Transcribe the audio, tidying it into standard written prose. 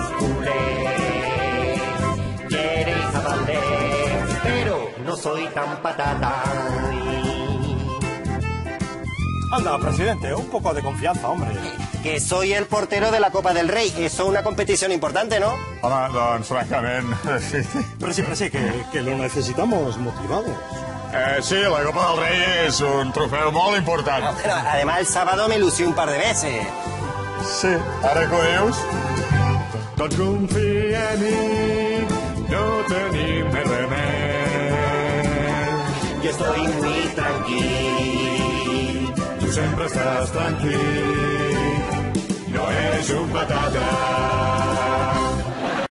los culés queréis a Valdés, pero no soy tan patata. Anda, presidente, un poco de confianza, hombre. Que soy el portero de la Copa del Rey. Eso es una competición importante, ¿no? Home, doncs, francament, sí. Pero sí, que lo necesitamos motivados. Sí, la Copa del Rei és un trofeu molt important. Bueno, además, el sábado me lucí un par de veces. Sí, ara que ho dius. Doncs confia en mi, no tenim més remei. Yo estoy muy tranquil. Tu sempre estàs tranquil, no eres un patata.